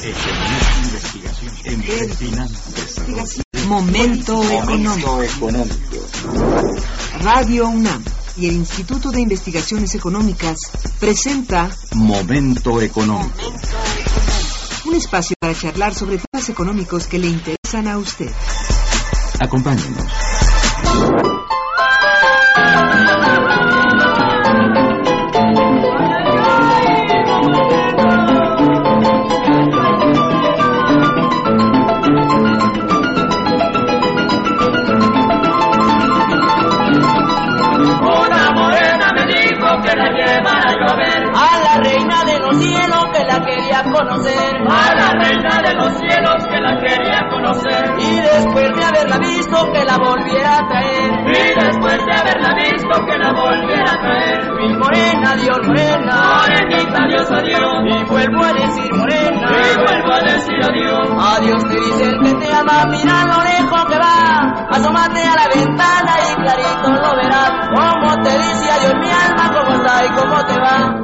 Momento económico. Radio UNAM y el Instituto de Investigaciones Económicas presenta Momento económico. Un espacio para charlar sobre temas económicos que le interesan a usted. Acompáñenos. Conocer a la reina de los cielos que la quería conocer, y después de haberla visto que la volviera a traer, y después de haberla visto que la volviera a traer. Mi morena, adiós morena, morenita, adiós, adiós, y vuelvo a decir morena, y vuelvo a decir adiós. Adiós te dice el que te ama, mira lo lejos que va, asómate a la ventana y clarito lo verás, como te dice adiós mi alma, cómo está y cómo te va.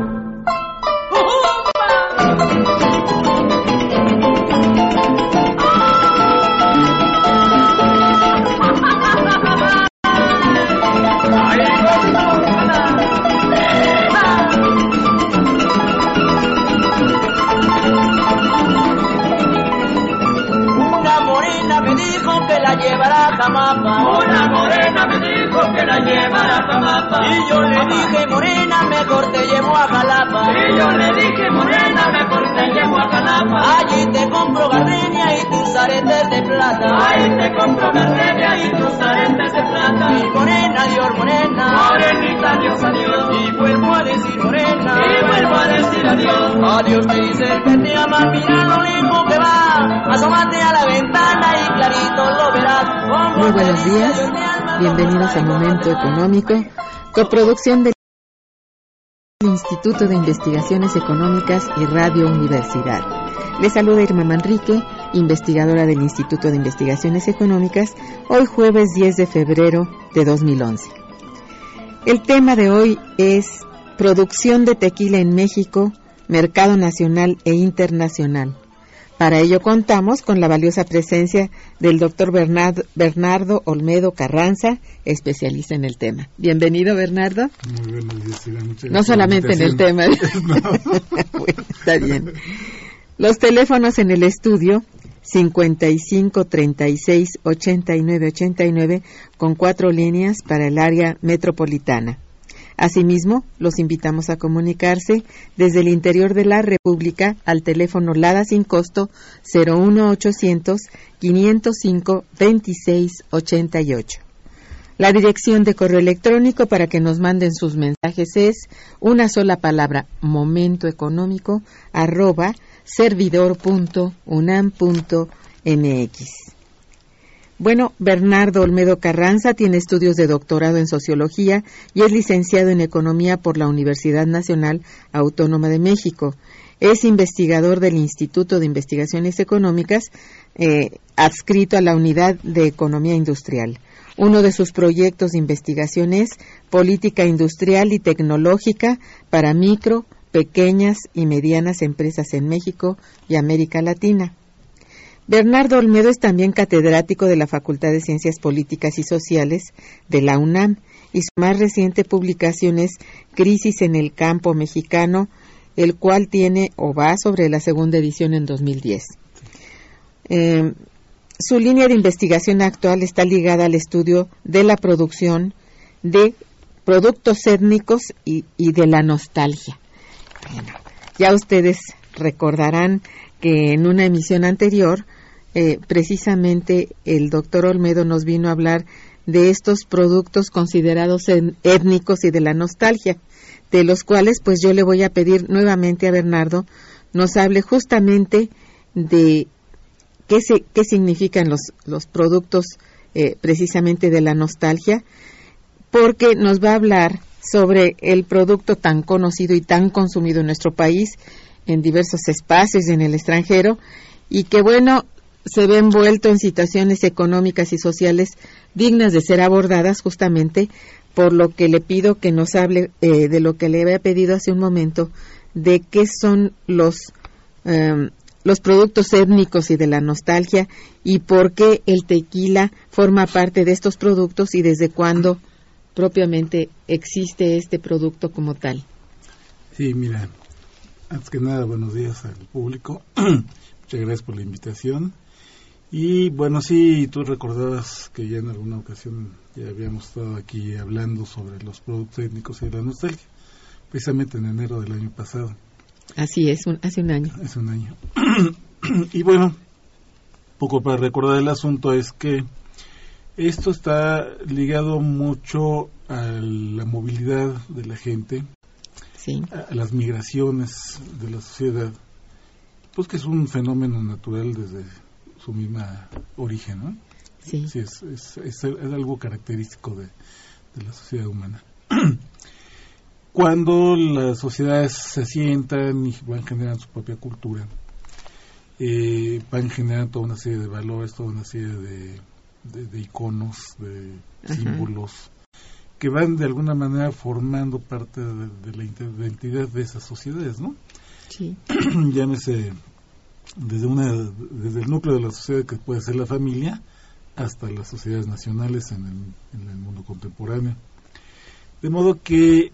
Una morena me dijo que la llevara a Jamapa, y yo le dije morena mejor te llevo a Jalapa, y yo le dije morena mejor te llevo a Jalapa. Allí te compro gardenia y tus aretes de plata, ahí te compro gardenia y tus aretes de plata. Y morena, adiós morena, morenita, adiós, adiós, y vuelvo a decir morena, y vuelvo a decir adiós. Adiós te dice el que te ama, mira lo lejos que va, asómate a la ventana y clarito lo verás. Muy buenos días, bienvenidos a Momento Económico, coproducción del Instituto de Investigaciones Económicas y Radio Universidad. Les saluda Irma Manrique, investigadora del Instituto de Investigaciones Económicas, hoy jueves 10 de febrero de 2011. El tema de hoy es producción de tequila en México, mercado nacional e internacional. Para ello contamos con la valiosa presencia del doctor Bernardo Olmedo Carranza, especialista en el tema. Bienvenido, Bernardo. Muy buenos días, Ira. Muchas gracias. No solamente en el tema. No. Bueno, está bien. Los teléfonos en el estudio 55 36 89 89 con 4 líneas para el área metropolitana. Asimismo, los invitamos a comunicarse desde el interior de la República al teléfono LADA sin costo 01800 505 2688. La dirección de correo electrónico para que nos manden sus mensajes es una sola palabra, momentoeconómico@servidor.unam.mx. Bueno, Bernardo Olmedo Carranza tiene estudios de doctorado en Sociología y es licenciado en Economía por la Universidad Nacional Autónoma de México. Es investigador del Instituto de Investigaciones Económicas, adscrito a la Unidad de Economía Industrial. Uno de sus proyectos de investigación es Política Industrial y Tecnológica para micro, pequeñas y medianas empresas en México y América Latina. Bernardo Olmedo es también catedrático de la Facultad de Ciencias Políticas y Sociales de la UNAM y su más reciente publicación es Crisis en el Campo Mexicano, el cual tiene o va sobre la segunda edición en 2010. Su línea de investigación actual está ligada al estudio de la producción de productos étnicos y de la nostalgia. Bueno, ya ustedes recordarán que en una emisión anterior precisamente el doctor Olmedo nos vino a hablar de estos productos considerados étnicos y de la nostalgia, de los cuales pues yo le voy a pedir nuevamente a Bernardo nos hable justamente de qué significan los productos precisamente de la nostalgia, porque nos va a hablar sobre el producto tan conocido y tan consumido en nuestro país, en diversos espacios en el extranjero, y que bueno, se ve envuelto en situaciones económicas y sociales dignas de ser abordadas, justamente por lo que le pido que nos hable de lo que le había pedido hace un momento, de qué son los los productos étnicos y de la nostalgia, y por qué el tequila forma parte de estos productos y desde cuándo propiamente existe este producto como tal. Sí, mira, antes que nada, buenos días al público. Muchas gracias por la invitación. Y bueno, sí, tú recordabas que ya en alguna ocasión ya habíamos estado aquí hablando sobre los productos étnicos y de la nostalgia, precisamente en enero del año pasado. Así es, hace un año. Hace un año. Y bueno, poco para recordar el asunto es que esto está ligado mucho a la movilidad de la gente, sí, a las migraciones de la sociedad, pues que es un fenómeno natural desde su misma origen, ¿no? Sí. Sí, es algo característico de la sociedad humana. Cuando las sociedades se asientan y van generando su propia cultura, van generando toda una serie de valores, toda una serie de iconos, de símbolos, que van de alguna manera formando parte de la identidad de esas sociedades, ¿no? Sí. Llámese desde el núcleo de la sociedad, que puede ser la familia, hasta las sociedades nacionales en el mundo contemporáneo. De modo que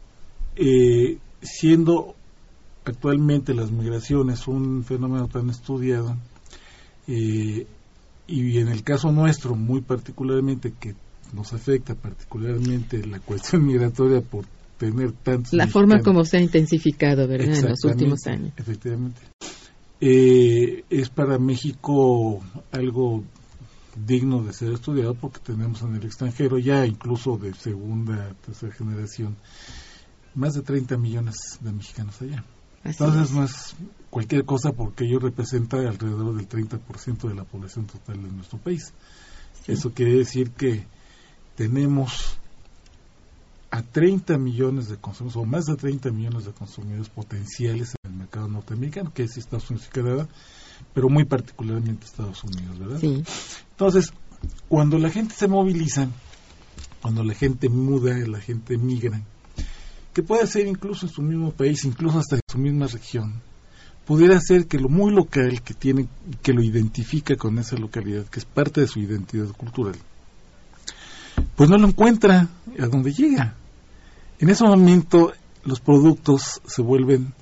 siendo actualmente las migraciones un fenómeno tan estudiado, y en el caso nuestro muy particularmente, que nos afecta particularmente la cuestión migratoria por tener tantos la forma como se ha intensificado, ¿verdad?, en los últimos años. Efectivamente. Es para México algo digno de ser estudiado, porque tenemos en el extranjero ya incluso de segunda, tercera generación más de 30 millones de mexicanos allá. Así Entonces es. no es cualquier cosa, porque ello representa alrededor del 30% de la población total de nuestro país. Sí. Eso quiere decir que tenemos a 30 millones de consumidores, o más de 30 millones de consumidores potenciales en el mercado norteamericano, que es Estados Unidos y Canadá, pero muy particularmente Estados Unidos, ¿verdad? Sí. Entonces, cuando la gente se moviliza, cuando la gente muda, la gente migra, que puede ser incluso en su mismo país, incluso hasta en su misma región, pudiera ser que lo muy local que tiene, que lo identifica con esa localidad, que es parte de su identidad cultural, pues no lo encuentra a donde llega. En ese momento los productos se vuelven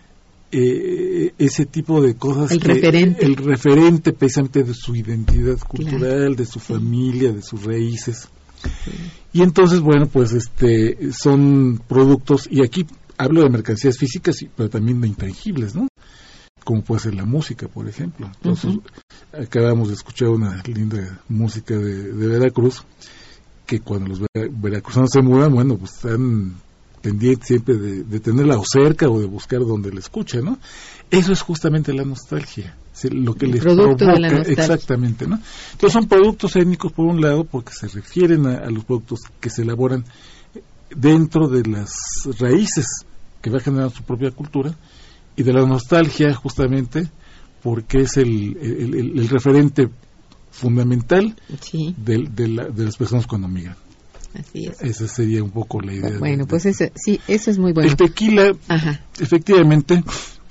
ese tipo de cosas, el referente precisamente de su identidad cultural, claro, de su familia, de sus raíces. Sí. Y entonces, bueno, pues son productos, y aquí hablo de mercancías físicas, pero también de intangibles, ¿no? Como puede ser la música, por ejemplo. Entonces, acabamos de escuchar una linda música de Veracruz, que cuando los veracruzanos se mudan, bueno, pues están pendientes siempre de tenerla o cerca, o de buscar donde la escuchen, ¿no? Eso es justamente la nostalgia, lo que les provoca, exactamente, ¿no? Entonces son productos étnicos por un lado, porque se refieren a los productos que se elaboran dentro de las raíces que va a generar su propia cultura, y de la nostalgia justamente porque es el referente fundamental, sí, de las personas cuando migran. Así es. Esa sería un poco la idea. Bueno, pues eso es muy bueno. El tequila, efectivamente,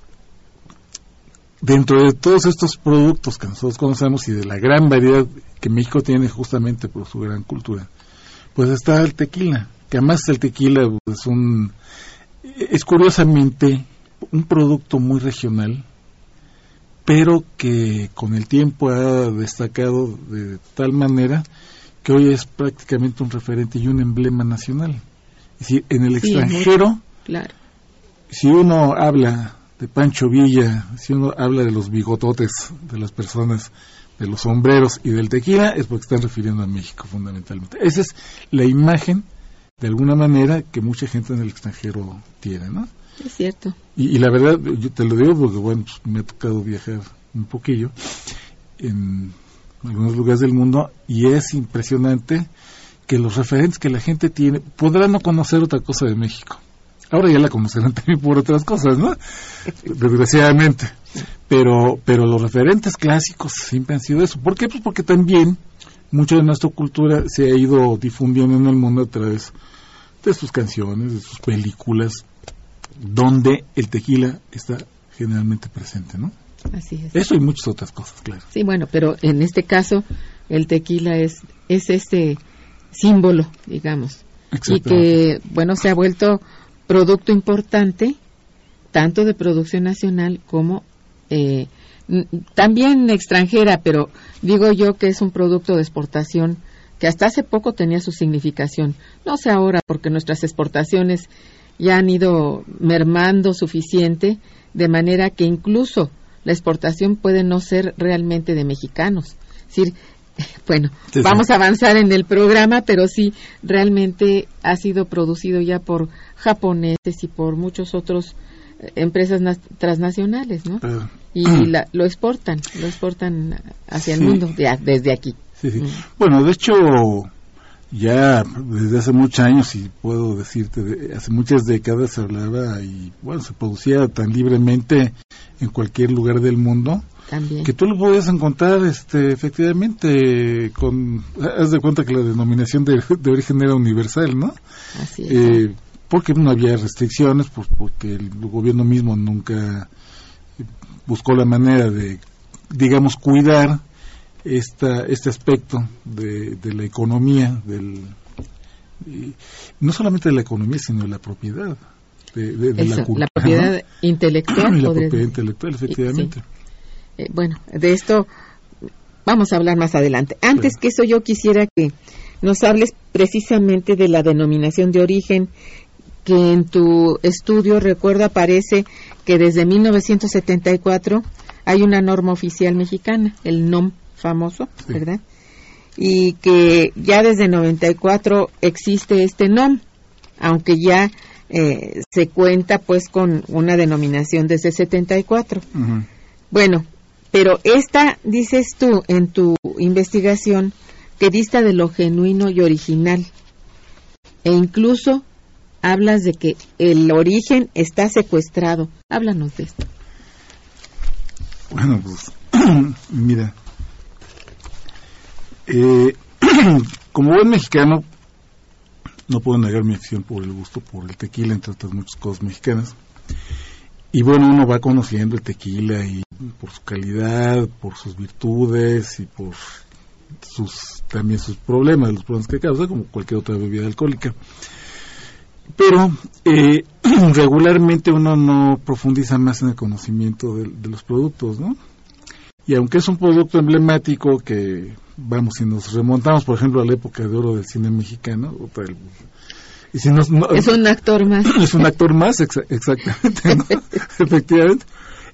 dentro de todos estos productos que nosotros conocemos y de la gran variedad que México tiene justamente por su gran cultura, pues está el tequila, que además el tequila es curiosamente un producto muy regional, pero que con el tiempo ha destacado de tal manera que hoy es prácticamente un referente y un emblema nacional. Es decir, en el extranjero, claro, si uno habla de Pancho Villa, si uno habla de los bigototes de las personas, de los sombreros y del tequila, es porque están refiriendo a México fundamentalmente. Esa es la imagen, de alguna manera, que mucha gente en el extranjero tiene, ¿no? Es cierto. Y la verdad, yo te lo digo porque, bueno, pues me ha tocado viajar un poquillo en algunos lugares del mundo, y es impresionante que los referentes que la gente tiene, podrán no conocer otra cosa de México. Ahora ya la conocerán también por otras cosas, ¿no? Desgraciadamente. Pero los referentes clásicos siempre han sido eso. ¿Por qué? Pues porque también mucha de nuestra cultura se ha ido difundiendo en el mundo a través de sus canciones, de sus películas, donde el tequila está generalmente presente, ¿no? Así es. Eso y muchas otras cosas, claro. Sí, bueno, pero en este caso el tequila es este símbolo, digamos, y que, bueno, se ha vuelto producto importante, tanto de producción nacional como también extranjera, pero digo yo que es un producto de exportación que hasta hace poco tenía su significación. No sé ahora, porque nuestras exportaciones ya han ido mermando suficiente, de manera que incluso la exportación puede no ser realmente de mexicanos. Es decir, bueno, sí, vamos a avanzar en el programa, pero sí, realmente ha sido producido ya por japoneses y por muchos otros empresas transnacionales, ¿no? Y lo exportan hacia el mundo desde aquí. Sí. Bueno, de hecho, ya desde hace muchos años, y puedo decirte, hace muchas décadas se hablaba y, bueno, se producía tan libremente en cualquier lugar del mundo. También. Que tú lo podías encontrar efectivamente haz de cuenta que la denominación de origen era universal, ¿no? Así es. Porque no había restricciones, pues porque el gobierno mismo nunca buscó la manera de, digamos, cuidar este aspecto de la economía, no solamente de la economía, sino de la propiedad, de la cultura. La propiedad intelectual. La propiedad intelectual, efectivamente. Sí. Bueno, de esto vamos a hablar más adelante. Antes que eso, yo quisiera que nos hables precisamente de la denominación de origen, que en tu estudio, recuerdo, aparece que desde 1974 hay una norma oficial mexicana, el NOM famoso, sí, ¿verdad? Y que ya desde 94 existe este NOM, aunque ya se cuenta pues con una denominación desde 74. Uh-huh. Bueno, pero esta, dices tú en tu investigación, que dista de lo genuino y original, e incluso hablas de que el origen está secuestrado. Háblanos de esto. Bueno, pues, mira, como buen mexicano, no puedo negar mi afición por el gusto por el tequila, entre otras muchas cosas mexicanas. Y bueno, uno va conociendo el tequila y por su calidad, por sus virtudes y por también sus problemas, los problemas que causa, como cualquier otra bebida alcohólica. Pero regularmente uno no profundiza más en el conocimiento de los productos, ¿no? Y aunque es un producto emblemático que, vamos, si nos remontamos, por ejemplo, a la época de oro del cine mexicano, y si es un actor más. Es un actor más, exactamente, ¿no? Efectivamente.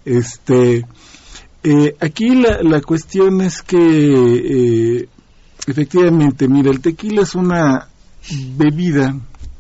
Aquí la cuestión es que, efectivamente, mira, el tequila es una bebida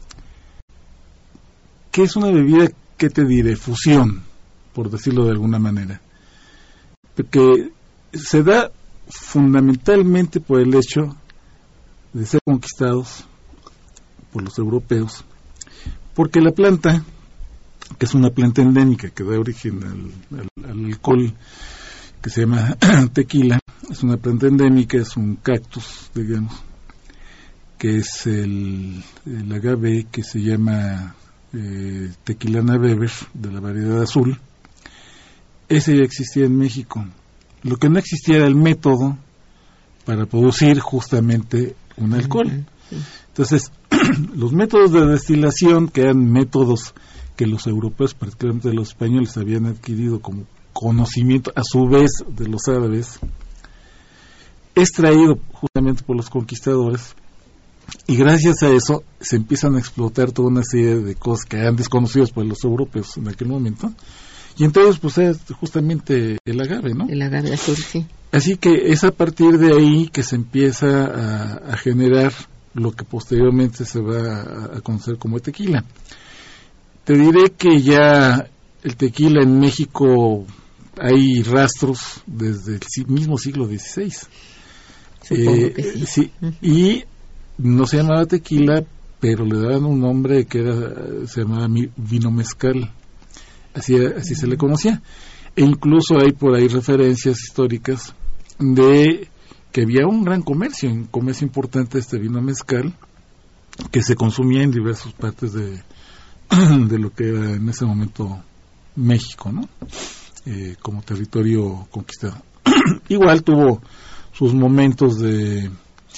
que es una bebida, ¿qué te diré? Fusión, por decirlo de alguna manera. Porque se da fundamentalmente por el hecho de ser conquistados por los europeos, porque la planta, que es una planta endémica que da origen al alcohol que se llama tequila, es una planta endémica, es un cactus, digamos, que es el agave que se llama Tequilana Weber, de la variedad azul. Ese ya existía en México. Lo que no existía era el método para producir justamente un alcohol. Entonces, los métodos de destilación, que eran métodos que los europeos, particularmente los españoles, habían adquirido como conocimiento, a su vez, de los árabes, es traído justamente por los conquistadores. Y gracias a eso se empiezan a explotar toda una serie de cosas que eran desconocidas por los europeos en aquel momento. Y entonces, pues, es justamente el agave, ¿no? El agave azul, sí. Así que es a partir de ahí que se empieza a generar lo que posteriormente se va a conocer como tequila. Te diré que ya el tequila en México hay rastros desde el mismo siglo XVI. Supongo que sí. Sí, y no se llamaba tequila, pero le daban un nombre que se llamaba vino mezcal. Así se le conocía. E incluso hay por ahí referencias históricas de que había un gran comercio importante de este vino mezcal, que se consumía en diversas partes de lo que era en ese momento México, ¿no? como territorio conquistado. Igual tuvo sus momentos de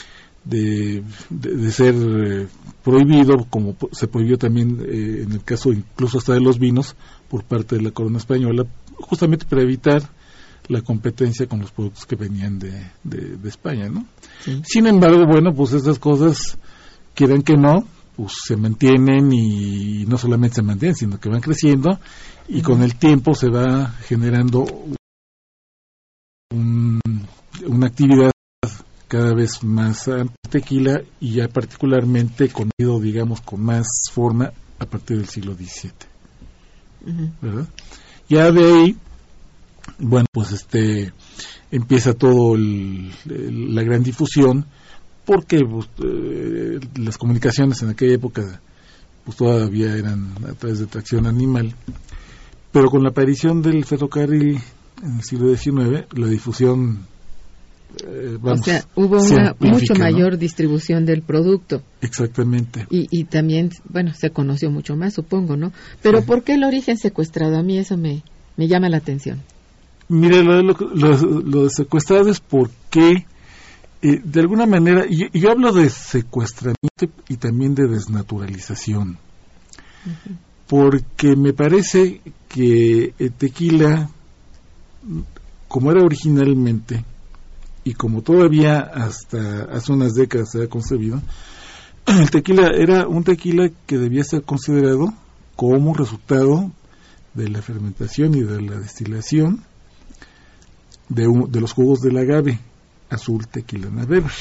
ser prohibido, como se prohibió también en el caso incluso hasta de los vinos por parte de la corona española, justamente para evitar la competencia con los productos que venían de España, ¿no? Sí. Sin embargo, bueno, pues estas cosas, quieran que no, pues se mantienen, y no solamente se mantienen, sino que van creciendo, y con el tiempo se va generando una actividad cada vez más amplia tequila, y ya particularmente conocido, digamos, con más forma a partir del siglo XVII, ¿verdad? Ya de ahí, bueno, pues empieza todo la gran difusión, porque pues, las comunicaciones en aquella época pues todavía eran a través de tracción animal, pero con la aparición del ferrocarril en el siglo XIX, la difusión o sea, hubo una mucho mayor, ¿no?, distribución del producto. Exactamente. Y también, bueno, se conoció mucho más, supongo, ¿no? Pero sí. ¿Por qué el origen secuestrado? A mí eso me llama la atención. Mire, lo de secuestrado es porque, de alguna manera, yo hablo de secuestramiento y también de desnaturalización, porque me parece que el tequila, como era originalmente, y como todavía hasta hace unas décadas se ha concebido, el tequila era un tequila que debía ser considerado como resultado de la fermentación y de la destilación de los jugos del agave, Azul Tequilana Weber.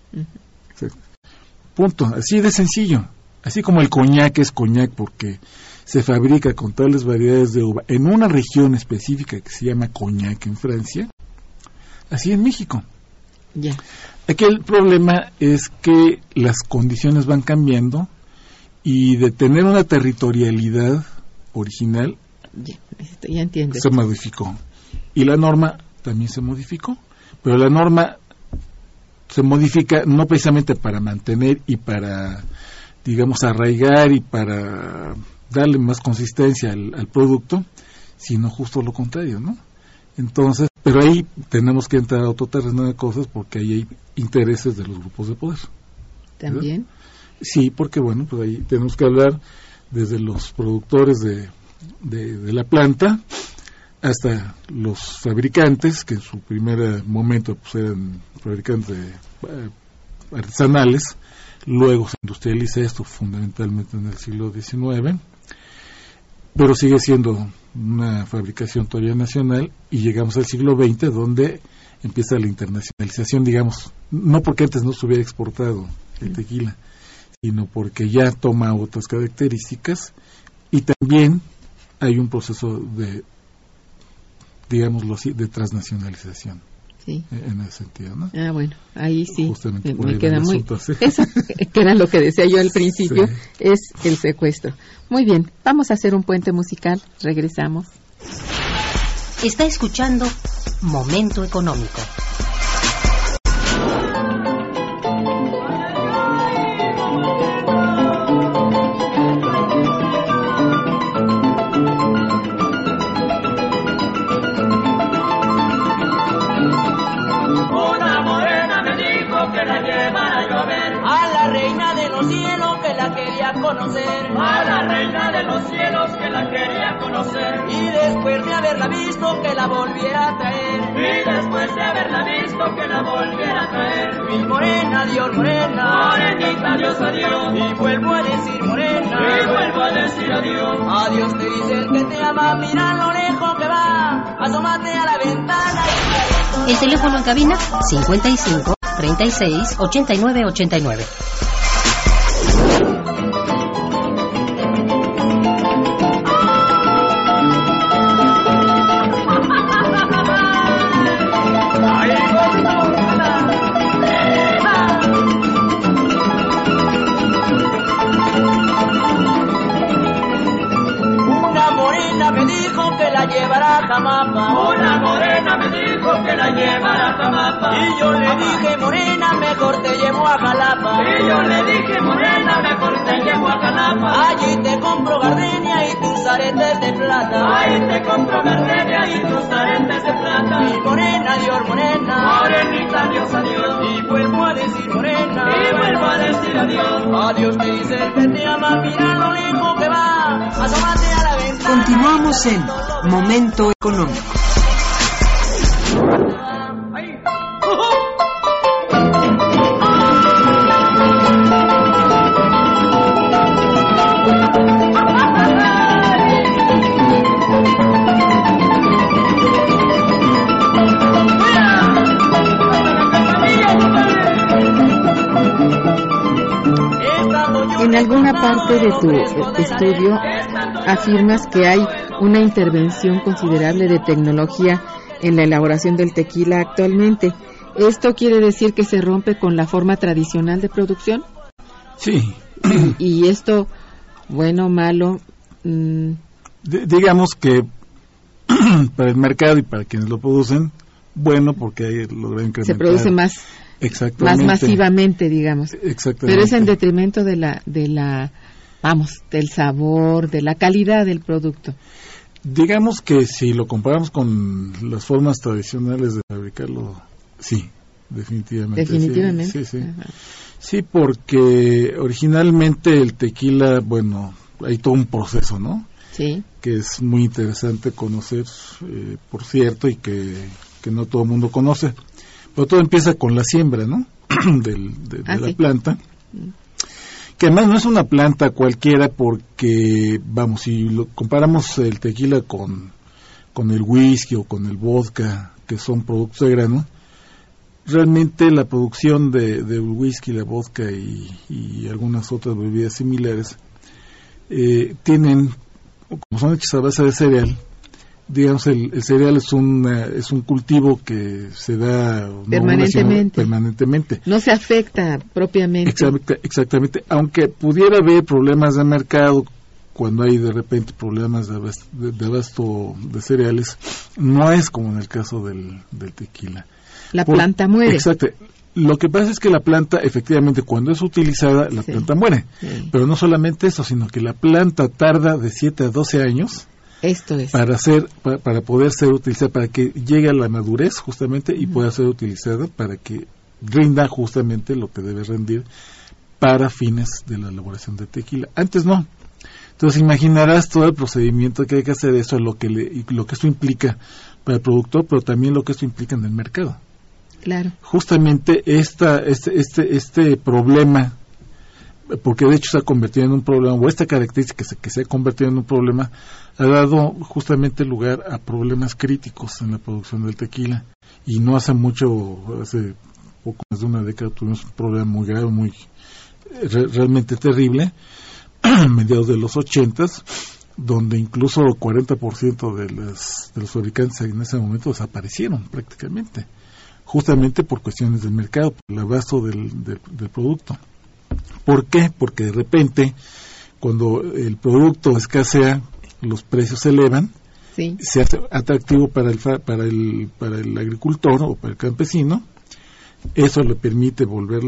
Punto, así de sencillo. Así como el coñac es coñac porque se fabrica con tales variedades de uva en una región específica que se llama Cognac en Francia, así en México. Yeah. Aquí el problema es que las condiciones van cambiando, y de tener una territorialidad original, ya entiendo, se modificó, y la norma también se modificó, pero la norma se modifica no precisamente para mantener y para, digamos, arraigar y para darle más consistencia al producto, sino justo lo contrario, ¿no? Entonces, pero ahí tenemos que entrar a otro terreno de cosas, porque ahí hay intereses de los grupos de poder. ¿También? ¿Verdad? Sí, porque bueno, pues ahí tenemos que hablar desde los productores de la planta hasta los fabricantes, que en su primer momento pues eran fabricantes artesanales, luego se industrializa esto fundamentalmente en el siglo XIX, pero sigue siendo una fabricación todavía nacional, y llegamos al siglo XX, donde empieza la internacionalización, digamos, no porque antes no se hubiera exportado el tequila, sino porque ya toma otras características, y también hay un proceso de, digámoslo así, de transnacionalización. Sí. En ese sentido, ¿no? Ah, bueno, ahí sí justamente me queda muy asunto, ¿sí? Eso, que era lo que decía yo al principio, sí. Es el secuestro. Muy bien, vamos a hacer un puente musical, regresamos. Está escuchando Momento Económico. Conocer a la reina de los cielos, que la quería conocer, y después de haberla visto que la volviera a traer, y después de haberla visto que la volviera a traer. Mi morena, adiós morena, morenita, adiós, adiós, y vuelvo a decir morena, y vuelvo a decir adiós. Adiós te dice el que te ama, mira lo lejos que va, asómate a la ventana y... El teléfono en cabina 55 36 89 89. Una morena me dijo que la llevara a Tamapa. Y yo le dije, morena, mejor te llevo a Jalapa. Y yo le dije, morena, mejor te llevo a Jalapa. Allí te compro gardenia y tus aretes de plata. Allí te compro gardenia y tus aretes de plata. Y morena, adiós, morena. Morenita, adiós, adiós. Y vuelvo a decir morena. Y vuelvo a decir adiós. Adiós, te dice el que te ama, mira lo lejos que va. Asómate a la ventana. Continuamos en Momento Económico. En alguna parte de tu estudio afirmas que hay una intervención considerable de tecnología en la elaboración del tequila actualmente. ¿Esto quiere decir que se rompe con la forma tradicional de producción? Sí. Y esto, bueno, malo... digamos que para el mercado y para quienes lo producen, bueno, porque ahí logran incrementar. Se produce más masivamente, digamos. Exactamente. Pero es en detrimento de la, del sabor, de la calidad del producto. Digamos que si lo comparamos con las formas tradicionales de fabricarlo, sí, definitivamente. Definitivamente. Sí. Sí, porque originalmente el tequila, bueno, hay todo un proceso, ¿no? Sí. Que es muy interesante conocer, por cierto, y que no todo el mundo conoce. Pero todo empieza con la siembra, ¿no? de la planta. Que además no es una planta cualquiera porque, vamos, si lo comparamos el tequila con el whisky o con el vodka, que son productos de grano, realmente la producción del whisky, la vodka y algunas otras bebidas similares tienen, como son hechas a base de cereal, digamos, el cereal es un cultivo que se da permanentemente. No se afecta propiamente. Exactamente. Aunque pudiera haber problemas de mercado cuando hay de repente problemas de abasto de cereales, no es como en el caso del tequila. La planta muere. Exacto. Lo que pasa es que la planta, efectivamente, cuando es utilizada, la planta muere. Sí. Pero no solamente eso, sino que la planta tarda de 7 a 12 años. Esto es. Para poder ser utilizada, para que llegue a la madurez justamente y pueda ser utilizada para que rinda justamente lo que debe rendir para fines de la elaboración de tequila. Antes no. Entonces imaginarás todo el procedimiento que hay que hacer, eso, lo que esto implica para el productor, pero también lo que esto implica en el mercado. Claro. Justamente este problema, porque de hecho se ha convertido en un problema, o esta característica que se ha convertido en un problema, ha dado justamente lugar a problemas críticos en la producción del tequila. Y no hace poco más de una década tuvimos un problema muy grave, realmente terrible, a mediados de los 80s, donde incluso el 40% de los fabricantes en ese momento desaparecieron prácticamente, justamente por cuestiones del mercado, por el abasto del producto. ¿Por qué? Porque de repente, cuando el producto escasea, los precios se elevan, sí. Se hace atractivo para el agricultor o para el campesino. Eso le permite volver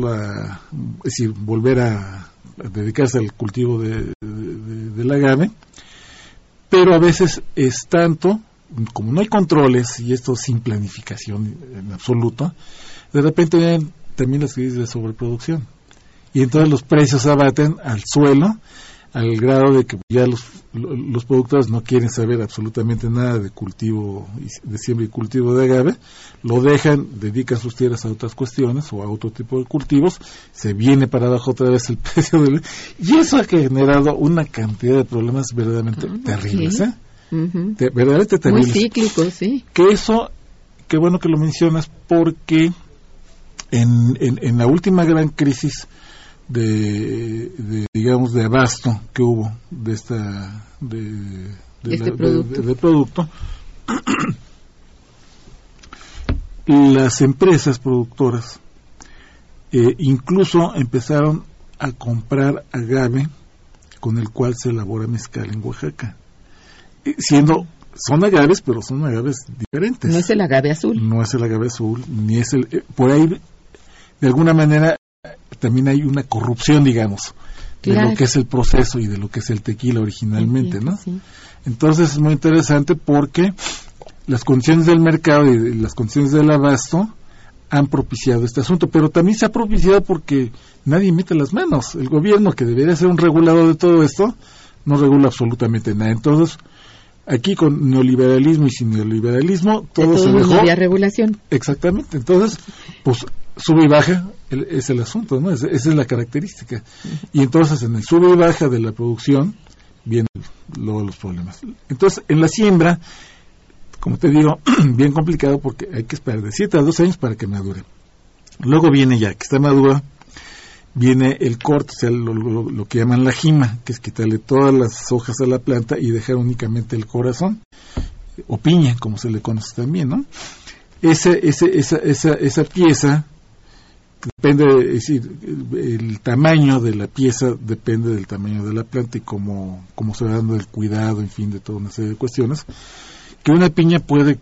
a dedicarse al cultivo del agave, pero a veces es tanto, como no hay controles, y esto sin planificación en absoluto, de repente vienen también las crisis de sobreproducción. Y entonces los precios abaten al suelo, al grado de que ya los productores no quieren saber absolutamente nada de cultivo, de siembra y cultivo de agave, lo dejan, dedican sus tierras a otras cuestiones o a otro tipo de cultivos, se viene para abajo otra vez el precio y eso ha generado una cantidad de problemas verdaderamente terribles, ¿eh? Verdaderamente terribles. Muy cíclicos, sí. Qué bueno que lo mencionas, porque en la última gran crisis digamos de abasto que hubo de este producto, las empresas productoras incluso empezaron a comprar agave con el cual se elabora mezcal en Oaxaca, siendo son agaves, pero son agaves diferentes. No es el agave azul. No es el agave azul, ni es el... por ahí, de alguna manera, también hay una corrupción, digamos, de lo que es el proceso y de lo que es el tequila originalmente, ¿no? Sí. Entonces es muy interesante porque las condiciones del mercado y las condiciones del abasto han propiciado este asunto, pero también se ha propiciado porque nadie mete las manos. El gobierno, que debería ser un regulador de todo esto, no regula absolutamente nada. Entonces, aquí con neoliberalismo y sin neoliberalismo, todo se dejó. No había regulación. Exactamente. Entonces, pues sube y baja es el asunto, ¿no? Esa es la característica. Y entonces, en el sube y baja de la producción, vienen luego los problemas. Entonces, en la siembra, como te digo, bien complicado porque hay que esperar de 7 a 12 años para que madure. Luego viene, ya que está madura, viene el corte, o sea, lo que llaman la jima, que es quitarle todas las hojas a la planta y dejar únicamente el corazón, o piña, como se le conoce también, ¿no? Esa pieza depende, es decir, el tamaño de la pieza depende del tamaño de la planta y cómo se va dando el cuidado, en fin, de toda una serie de cuestiones, que una piña puede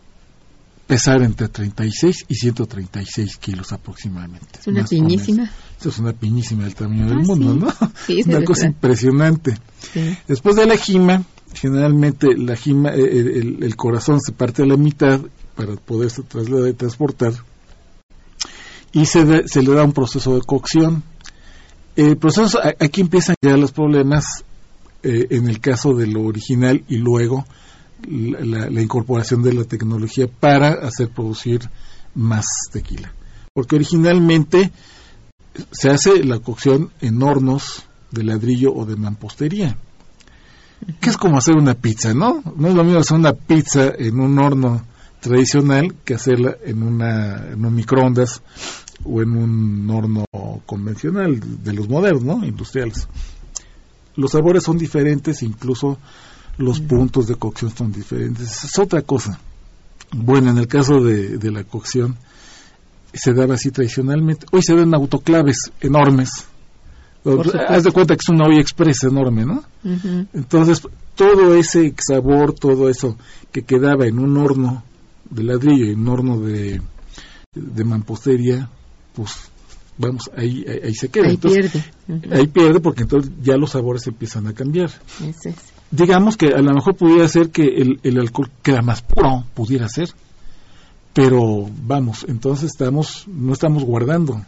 pesar entre 36 y 136 kilos aproximadamente. Es una piñísima. Eso es una piñísima del tamaño del mundo, sí. ¿no? Sí, una cosa impresionante. Sí. Después de la jima, generalmente la jima, el corazón se parte a la mitad para poderse trasladar y transportar, y se le da un proceso de cocción. El proceso, aquí empiezan ya los problemas en el caso de lo original y luego la incorporación de la tecnología para hacer producir más tequila. Porque originalmente se hace la cocción en hornos de ladrillo o de mampostería, que es como hacer una pizza, ¿no? No es lo mismo hacer una pizza en un horno tradicional que hacerla en un microondas o en un horno convencional de los modernos, ¿no? Industriales. Los sabores son diferentes, incluso los puntos de cocción son diferentes. Es otra cosa. Bueno, en el caso de la cocción se daba así tradicionalmente. Hoy se dan autoclaves enormes. Haz de cuenta que es una olla express enorme, ¿no? Uh-huh. Entonces, todo ese sabor, todo eso que quedaba en un horno de ladrillo y en un horno de mampostería, pues vamos, ahí se queda. Ahí entonces, pierde. Uh-huh. Ahí pierde porque entonces ya los sabores empiezan a cambiar. Digamos que a lo mejor pudiera ser que el alcohol queda más puro, pudiera ser, pero vamos, entonces no estamos guardando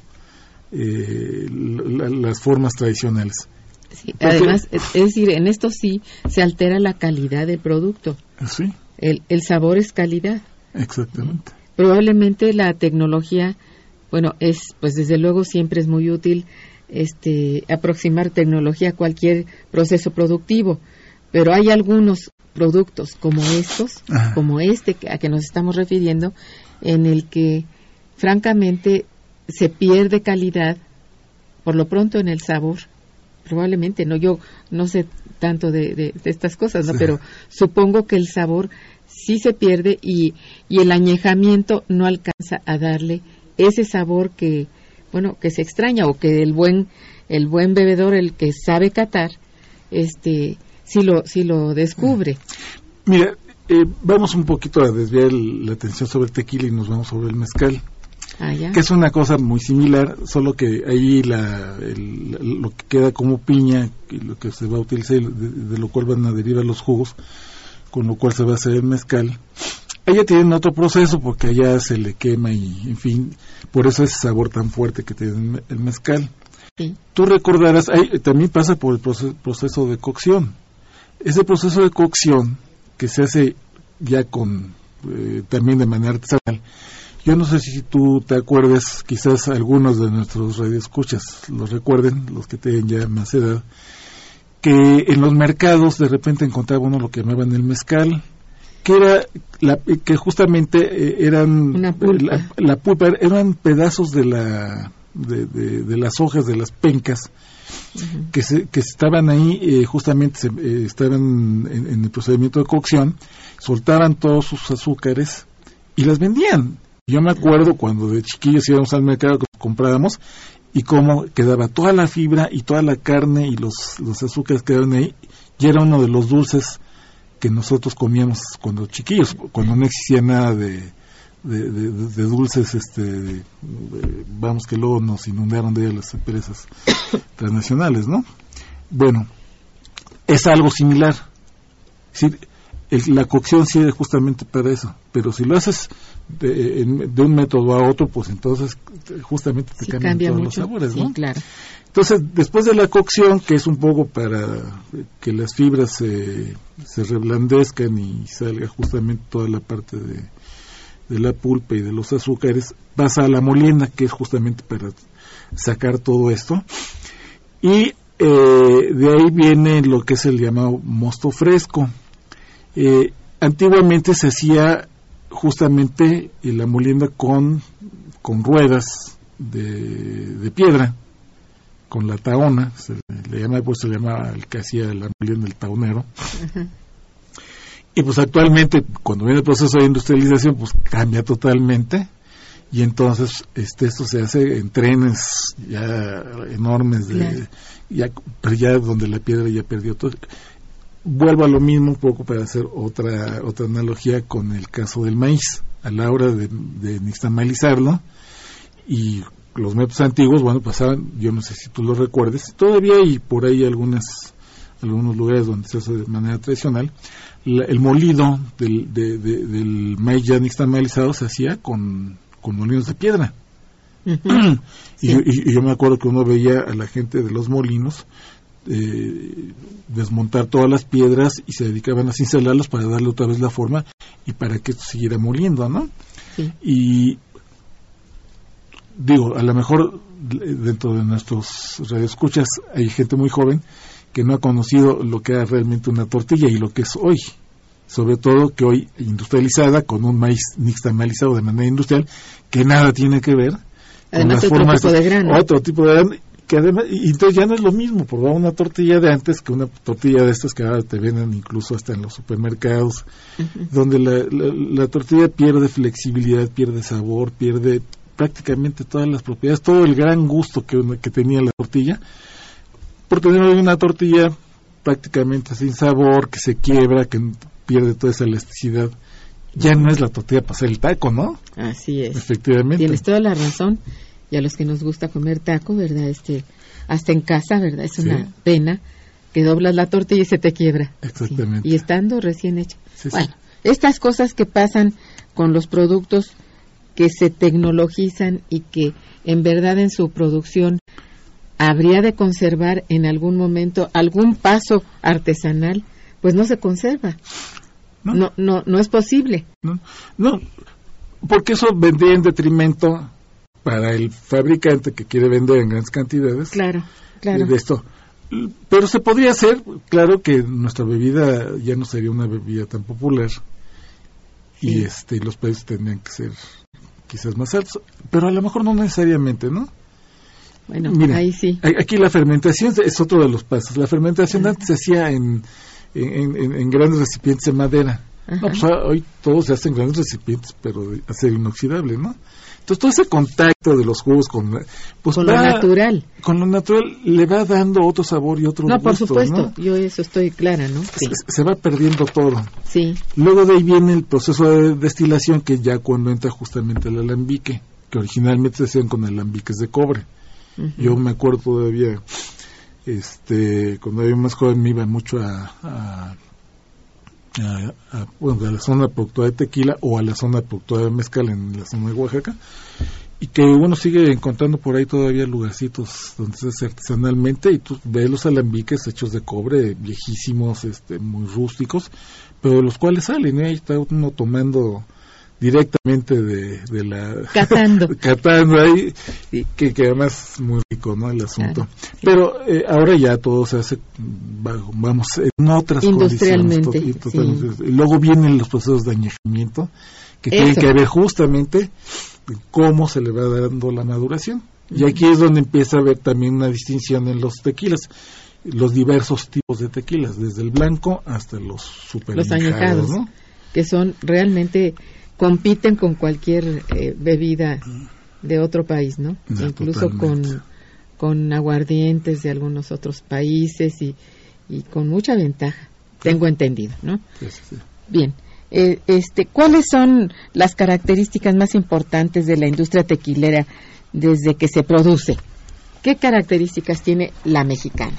las formas tradicionales. Sí, además, es decir, en esto sí se altera la calidad del producto. Sí. El sabor es calidad. Exactamente. Probablemente la tecnología, bueno, pues desde luego siempre es muy útil aproximar tecnología a cualquier proceso productivo, pero hay algunos productos como estos, ajá, como a que nos estamos refiriendo, en el que francamente se pierde calidad, por lo pronto en el sabor. Probablemente, no, yo no sé tanto de estas cosas, ¿no? Sí. Pero supongo que el sabor sí se pierde y el añejamiento no alcanza a darle ese sabor que se extraña, o que el buen bebedor, el que sabe catar, sí lo descubre. Mira, vamos un poquito a desviar la atención sobre el tequila y nos vamos sobre el mezcal. Que es una cosa muy similar, solo que ahí lo que queda como piña, y lo que se va a utilizar, de lo cual van a derivar los jugos, con lo cual se va a hacer el mezcal. Allá tienen otro proceso porque allá se le quema y, en fin, por eso ese sabor tan fuerte que tiene el mezcal. Sí. Tú recordarás, también pasa por el proceso de cocción. Ese proceso de cocción que se hace ya también de manera artesanal. Yo no sé si tú te acuerdas, quizás algunos de nuestros radioescuchas los recuerden, los que tienen ya más edad, que en los mercados de repente encontraba uno lo que llamaban el mezcal, que era que justamente eran una pulpa. La pulpa eran pedazos de las hojas de las pencas, uh-huh, que estaban ahí, justamente estaban en el procedimiento de cocción, soltaban todos sus azúcares y las vendían. Yo me acuerdo cuando de chiquillos íbamos al mercado, que comprábamos, y cómo quedaba toda la fibra y toda la carne y los azúcares quedaban ahí, y era uno de los dulces que nosotros comíamos cuando chiquillos, cuando no existía nada de dulces, vamos, que luego nos inundaron de las empresas transnacionales, ¿no? Bueno, es algo similar. Es decir, la cocción sirve justamente para eso, pero si lo haces de un método a otro, pues entonces justamente te cambian todos mucho los sabores, ¿no? Sí, claro. Entonces, después de la cocción, que es un poco para que las fibras se reblandezcan y salga justamente toda la parte de la pulpa y de los azúcares, pasa a la molienda, que es justamente para sacar todo esto. Y de ahí viene lo que es el llamado mosto fresco. Antiguamente se hacía justamente la molienda con ruedas de piedra, con la taona, se le llama el que hacía la molienda el taonero. Uh-huh. Y pues actualmente, cuando viene el proceso de industrialización, pues cambia totalmente, y entonces esto se hace en trenes ya enormes, pero ya donde la piedra ya perdió todo. Vuelvo a lo mismo un poco para hacer otra analogía con el caso del maíz. A la hora de nixtamalizarlo, y los métodos antiguos, bueno, pasaban, yo no sé si tú lo recuerdes, todavía hay por ahí algunos lugares donde se hace de manera tradicional, el molido del maíz ya nixtamalizado se hacía con molinos de piedra. Uh-huh. Y yo me acuerdo que uno veía a la gente de los molinos desmontar todas las piedras y se dedicaban a cincelarlos para darle otra vez la forma y para que esto siguiera moliendo, ¿no? Sí. Y digo, a lo mejor dentro de nuestros radioescuchas hay gente muy joven que no ha conocido lo que era realmente una tortilla y lo que es hoy, sobre todo que hoy industrializada con un maíz nixtamalizado de manera industrial, que nada tiene que ver además con las formas otro tipo de grano, que además, y entonces ya no es lo mismo probar una tortilla de antes que una tortilla de estas que ahora te venden incluso hasta en los supermercados, uh-huh, donde la tortilla pierde flexibilidad, pierde sabor, pierde prácticamente todas las propiedades, todo el gran gusto que tenía la tortilla, por tener una tortilla prácticamente sin sabor, que se quiebra, que pierde toda esa elasticidad. Ya no es la tortilla para hacer el taco, ¿no? Así es. Efectivamente. Tienes toda la razón. Y a los que nos gusta comer taco, ¿verdad? Hasta en casa, ¿verdad? Es una pena que doblas la tortilla y se te quiebra. Exactamente. Sí. Y estando recién hecha. Sí, bueno, estas cosas que pasan con los productos que se tecnologizan y que en verdad en su producción habría de conservar en algún momento algún paso artesanal, pues no se conserva. No es posible. No, porque eso vendría en detrimento para el fabricante que quiere vender en grandes cantidades. Claro. De esto. Pero se podría hacer, claro que nuestra bebida ya no sería una bebida tan popular, sí, y los precios tendrían que ser quizás más altos, pero a lo mejor no necesariamente, ¿no? Bueno, mira, ahí sí. Aquí la fermentación es otro de los pasos. La fermentación antes se hacía en grandes recipientes de madera. No, pues hoy todo se hace en grandes recipientes, pero de acero inoxidable, ¿no? Entonces todo ese contacto de los jugos con lo natural. Con lo natural le va dando otro sabor y otro gusto. No, por supuesto, ¿no? Yo eso estoy clara, ¿no? Sí. Se va perdiendo todo. Sí. Luego de ahí viene el proceso de destilación, que ya cuando entra justamente el alambique, que originalmente se hacían con alambiques de cobre. Uh-huh. Yo me acuerdo todavía, cuando era más joven me iba mucho a la zona productora de tequila o a la zona productora de mezcal en la zona de Oaxaca, y que uno sigue encontrando por ahí todavía lugarcitos donde se hace artesanalmente, y tú ves los alambiques hechos de cobre, viejísimos, muy rústicos, pero de los cuales salen, ahí está uno tomando directamente de la catando ahí, que además es muy rico, ¿no? El asunto. Claro, sí. Pero ahora ya todo se hace, vamos, en otras industrialmente, condiciones. Sí. Y luego vienen los procesos de añejamiento, que tienen que ver justamente cómo se le va dando la maduración. Y aquí es donde empieza a haber también una distinción en los tequilas, los diversos tipos de tequilas, desde el blanco hasta los super añejados, ¿no? Que son realmente, compiten con cualquier bebida de otro país, ¿no? No, incluso con aguardientes de algunos otros países y con mucha ventaja. tengo entendido, ¿no? Sí. Bien. ¿Cuáles son las características más importantes de la industria tequilera desde que se produce? ¿Qué características tiene la mexicana?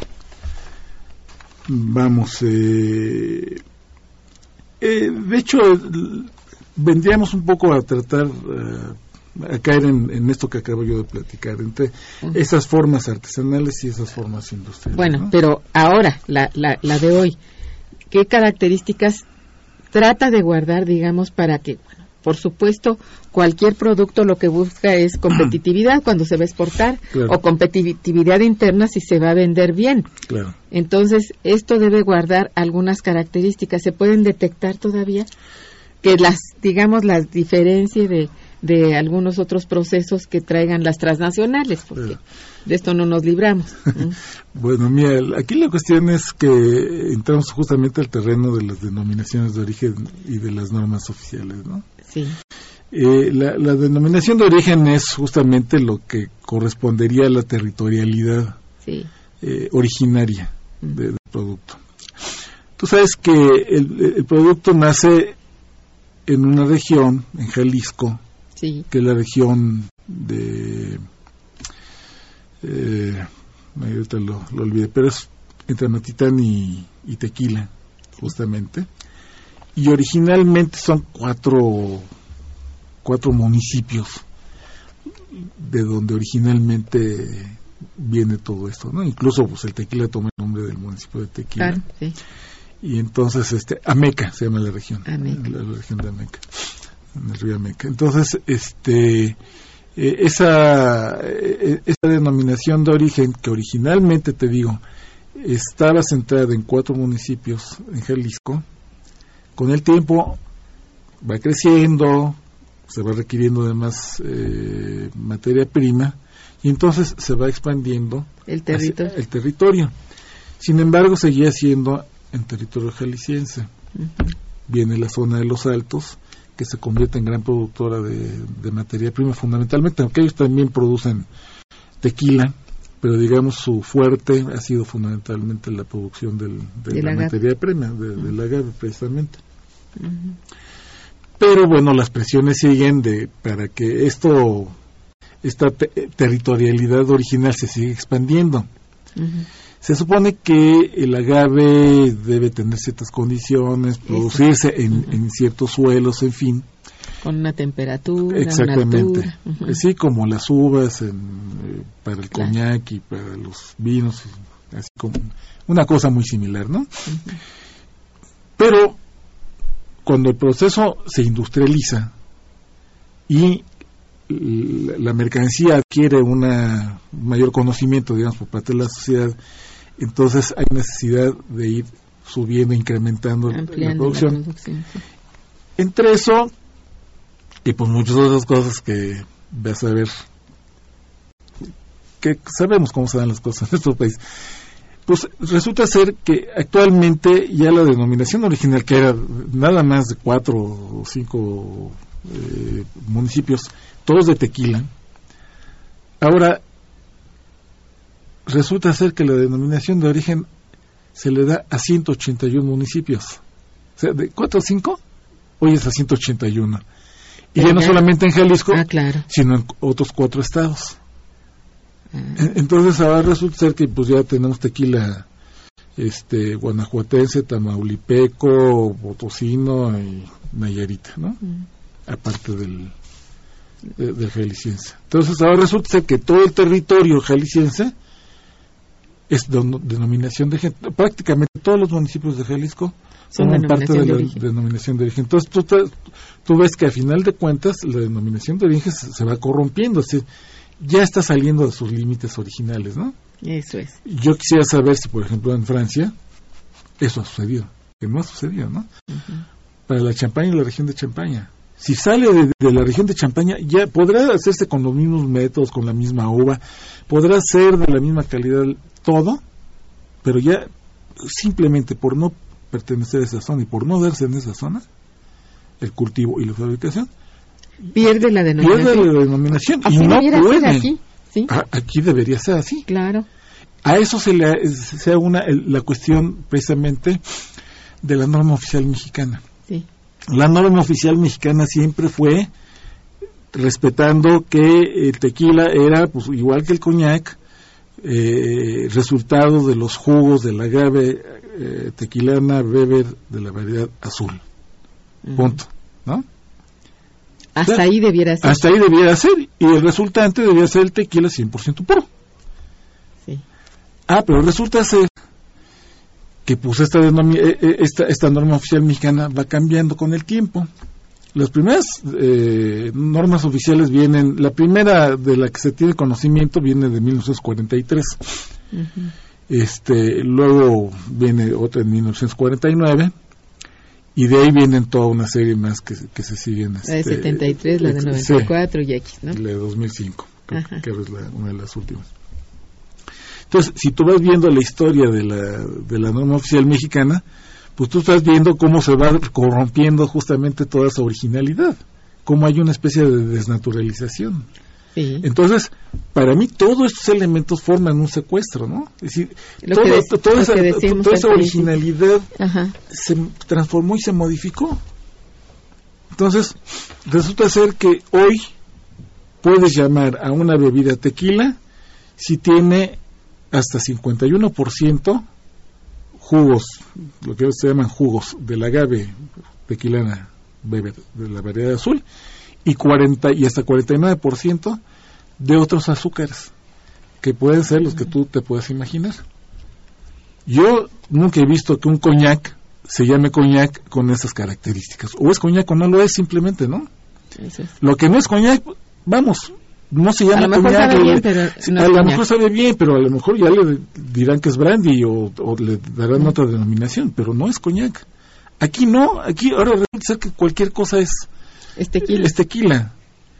Vamos, de hecho, vendríamos un poco a tratar, a caer en esto que acabo yo de platicar, entre esas formas artesanales y esas formas industriales. Bueno, ¿no? pero ahora, la de hoy, ¿qué características trata de guardar, digamos, para que, bueno, por supuesto, cualquier producto lo que busca es competitividad cuando se va a exportar, claro, o competitividad interna si se va a vender bien? Claro. Entonces, esto debe guardar algunas características. ¿Se pueden detectar todavía? Que las diferencie de algunos otros procesos que traigan las transnacionales, porque de esto no nos libramos. Bueno, mira, aquí la cuestión es que entramos justamente al terreno de las denominaciones de origen y de las normas oficiales, ¿no? Sí. La denominación de origen es justamente lo que correspondería a la territorialidad, sí, originaria del producto. Tú sabes que el producto nace en una región, en Jalisco, sí, que es la región de... ahorita lo olvidé, pero es entre Amatitlán y Tequila, justamente. Y originalmente son cuatro municipios de donde originalmente viene todo esto, ¿no? Incluso pues el Tequila toma el nombre del municipio de Tequila. Claro, sí. Y entonces Ameca se llama la región, la región de Ameca, en el río Ameca. Entonces, esa denominación de origen, que originalmente, te digo, estaba centrada en 4 municipios en Jalisco, con el tiempo va creciendo, se va requiriendo de más materia prima, y entonces se va expandiendo el territorio. Sin embargo, seguía siendo en territorio jalisciense. Viene la zona de los Altos, que se convierte en gran productora de materia prima, fundamentalmente, aunque ellos también producen tequila, pero digamos su fuerte ha sido fundamentalmente la producción de la materia prima, del agave precisamente. Pero bueno, las presiones siguen para que esta territorialidad original se siga expandiendo. Se supone que el agave debe tener ciertas condiciones, producirse en ciertos suelos, en fin. Con una temperatura, exactamente, una altura. Así como las uvas para el coñac y para los vinos, así como una cosa muy similar, ¿no? Pero cuando el proceso se industrializa y la mercancía adquiere un mayor conocimiento, digamos, por parte de la sociedad, entonces hay necesidad de ir subiendo, incrementando la producción. Sí. Entre eso, y pues muchas otras cosas que vas a ver, que sabemos cómo se dan las cosas en nuestro país, pues resulta ser que actualmente ya la denominación original, que era nada más de 4 o 5 municipios, todos de tequila, ahora resulta ser que la denominación de origen se le da a 181 municipios. O sea, de 4 o 5, hoy es a 181. Y ya no solamente en Jalisco, sino en otros 4 estados. Entonces ahora resulta ser que pues ya tenemos tequila guanajuatense, tamaulipeco, potosino y nayarita, ¿no? Aparte del jalisciense. Entonces ahora resulta ser que todo el territorio jalisciense es denominación de origen. Prácticamente todos los municipios de Jalisco son parte de la denominación de origen. Entonces tú ves que a final de cuentas la denominación de origen se va corrompiendo, ya está saliendo de sus límites originales, ¿no? Eso es. Yo quisiera saber si, por ejemplo, en Francia eso ha sucedido, que no ha sucedido, ¿no? Para la Champaña y la región de Champaña. Si sale de la región de Champaña, ya podrá hacerse con los mismos métodos, con la misma uva, podrá ser de la misma calidad todo, pero ya simplemente por no pertenecer a esa zona y por no darse en esa zona, el cultivo y la fabricación, pierde la denominación. Y no puede. Aquí, ¿sí? Aquí debería ser así. Claro. A eso se une la cuestión precisamente de la norma oficial mexicana. Sí. La norma oficial mexicana siempre fue respetando que el tequila era, pues, igual que el coñac, resultado de los jugos del agave tequilana Weber de la variedad azul. Punto, ¿no? Hasta ahí debiera ser. Hasta ahí debiera ser, y el resultante debiera ser el tequila 100% puro. Sí. Pero resulta ser que pues esta norma oficial mexicana va cambiando con el tiempo. Las primeras normas oficiales vienen, la primera de la que se tiene conocimiento viene de 1943. Luego viene otra en 1949, y de ahí vienen toda una serie más que se siguen. La de 73, la de 94 y X, ¿no? La de 2005, que es una de las últimas. Entonces, si tú vas viendo la historia de la norma oficial mexicana, pues tú estás viendo cómo se va corrompiendo justamente toda esa originalidad, cómo hay una especie de desnaturalización. Sí. Entonces, para mí todos estos elementos forman un secuestro, ¿no? Es decir, toda esa originalidad se transformó y se modificó. Entonces, resulta ser que hoy puedes llamar a una bebida tequila si tiene hasta 51% jugos, lo que se llaman jugos del agave tequilana Weber de la variedad azul, y hasta 49% de otros azúcares, que pueden ser los que tú te puedas imaginar. Yo nunca he visto que un coñac se llame coñac con esas características. O es coñac o no lo es, simplemente, ¿no? Sí. Lo que no es coñac, vamos, no se llama coñac. A lo mejor sabe bien, pero a lo mejor ya le dirán que es brandy o le darán otra denominación, pero no es coñac. Aquí no, aquí ahora resulta ser que cualquier cosa es tequila.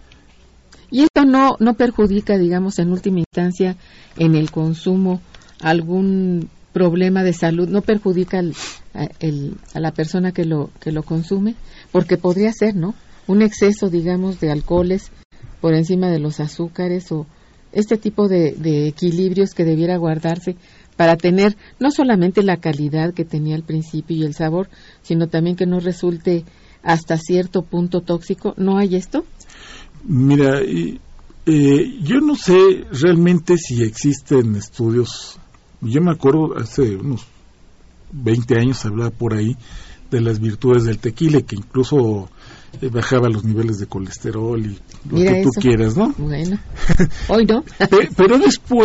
Y esto no perjudica, digamos, en última instancia, en el consumo, algún problema de salud, no perjudica a la persona que lo consume, porque podría ser, ¿no?, un exceso, digamos, de alcoholes por encima de los azúcares, o este tipo de equilibrios que debiera guardarse para tener no solamente la calidad que tenía al principio y el sabor, sino también que no resulte hasta cierto punto tóxico. ¿No hay esto? Mira, yo no sé realmente si existen estudios. Yo me acuerdo hace unos 20 años hablaba por ahí de las virtudes del tequila, que incluso bajaba los niveles de colesterol y lo que tú quieras, ¿no? Bueno, hoy no. pero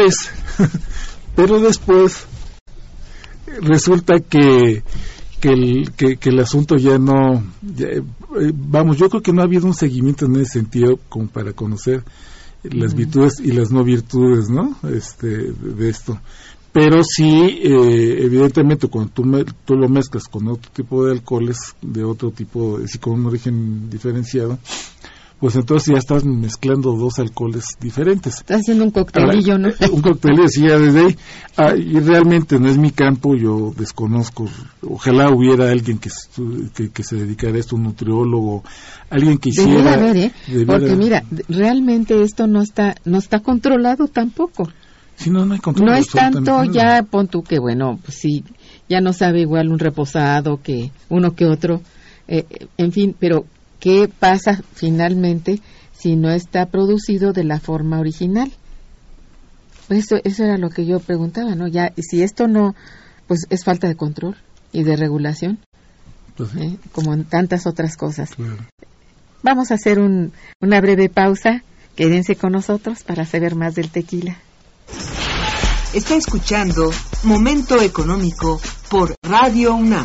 después resulta que el asunto ya no, vamos, yo creo que no ha habido un seguimiento en ese sentido como para conocer las virtudes y las no virtudes, ¿no? De esto. Pero sí, evidentemente, cuando tú lo mezclas con otro tipo de alcoholes, de otro tipo, con un origen diferenciado, pues entonces ya estás mezclando dos alcoholes diferentes. Estás haciendo un coctelillo, ¿no? Un coctelillo, sí, ya desde ahí. Y realmente no es mi campo, yo desconozco. Ojalá hubiera alguien que se dedicara a esto, un nutriólogo, alguien que hiciera... Debería haber, porque mira, realmente esto no está controlado tampoco. Sí, no hay control. No es tanto ya, pon tú que, bueno, pues sí, ya no sabe igual un reposado que uno que otro, en fin, pero ¿qué pasa finalmente si no está producido de la forma original? Pues eso era lo que yo preguntaba, ¿no? Ya, si esto no, pues es falta de control y de regulación, pues sí, como en tantas otras cosas. Claro. Vamos a hacer una breve pausa, quédense con nosotros para saber más del tequila. Está escuchando Momento Económico por Radio UNAM.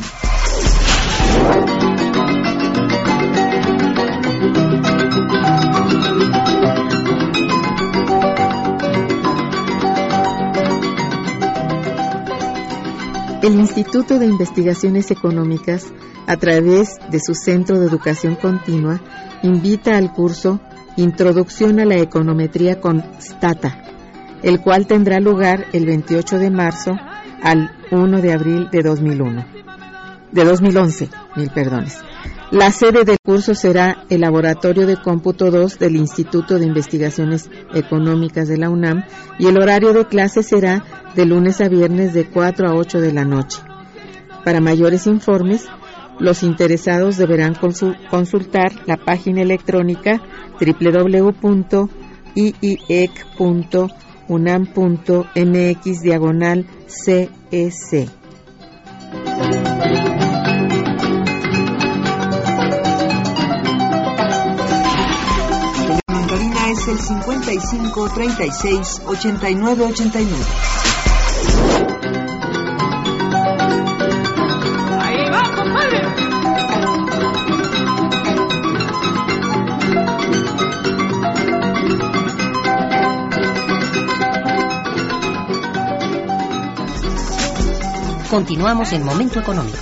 El Instituto de Investigaciones Económicas, a través de su Centro de Educación Continua, invita al curso Introducción a la Econometría con Stata, el cual tendrá lugar el 28 de marzo al 1 de abril de 2011. La sede del curso será el Laboratorio de Cómputo 2 del Instituto de Investigaciones Económicas de la UNAM, y el horario de clase será de lunes a viernes de 4 a 8 de la noche. Para mayores informes, los interesados deberán consultar la página electrónica www.iec.unam.mx/CEC. En cabina es el 55 36 89 89. Continuamos en Momento Económico.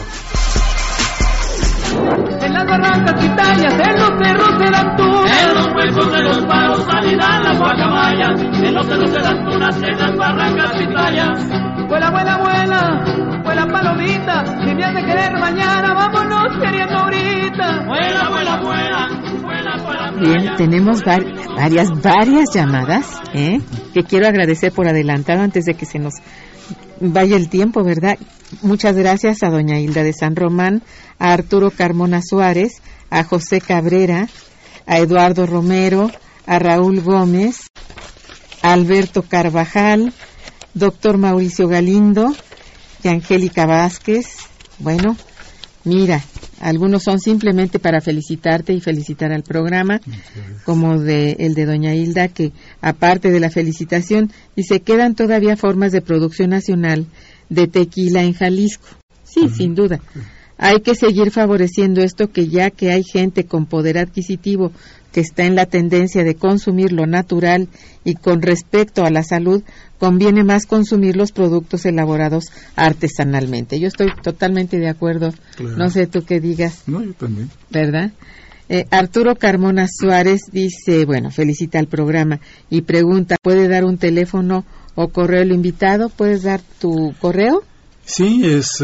En las barrancas pitayas, en los cerros de las tunas, en los huecos de los paros, salirán las guacamayas, en los cerros de las tunas, en las barrancas pitayas. Vuela, vuela, vuela, vuela palomita, si me has de querer mañana, vámonos queriendo ahorita. Vuela, vuela, vuela, vuela, vuela. Bien, tenemos varias llamadas, que quiero agradecer por adelantado antes de que se nos vaya el tiempo, ¿verdad? Muchas gracias a doña Hilda de San Román, a Arturo Carmona Suárez, a José Cabrera, a Eduardo Romero, a Raúl Gómez, a Alberto Carvajal, doctor Mauricio Galindo y Angélica Vázquez. Bueno, mira, algunos son simplemente para felicitarte y felicitar al programa, como el de doña Hilda, que aparte de la felicitación, dice, quedan todavía formas de producción nacional de tequila en Jalisco. Sí, sin duda. Hay que seguir favoreciendo esto, que ya que hay gente con poder adquisitivo que está en la tendencia de consumir lo natural y con respecto a la salud, conviene más consumir los productos elaborados artesanalmente. Yo estoy totalmente de acuerdo. Claro. No sé tú qué digas. No, yo también. ¿Verdad? Arturo Carmona Suárez dice, bueno, felicita al programa y pregunta, ¿puede dar un teléfono o correo el invitado? ¿Puedes dar tu correo? Sí, es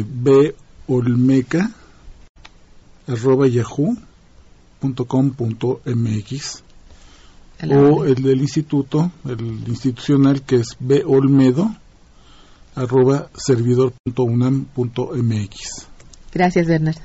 bolmeca@yahoo.com.mx o el del instituto, el institucional, que es bolmedo@servidor.unam.mx. Gracias, Bernardo.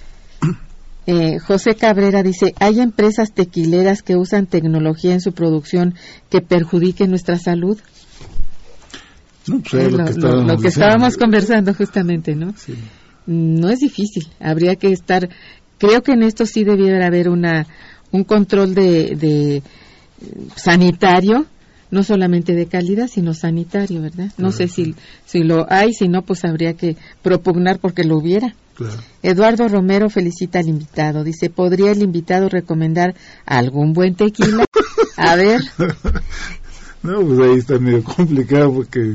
José Cabrera dice, ¿hay empresas tequileras que usan tecnología en su producción que perjudique nuestra salud? No, pues lo que estábamos conversando justamente, ¿no? Sí. No es difícil, habría que estar, creo que en esto sí debiera haber un control de sanitario, no solamente de calidad, sino sanitario, ¿verdad? No sé si lo hay, si no, pues habría que propugnar porque lo hubiera. Claro. Eduardo Romero felicita al invitado, dice, ¿podría el invitado recomendar algún buen tequila? A ver. No, pues ahí está medio complicado porque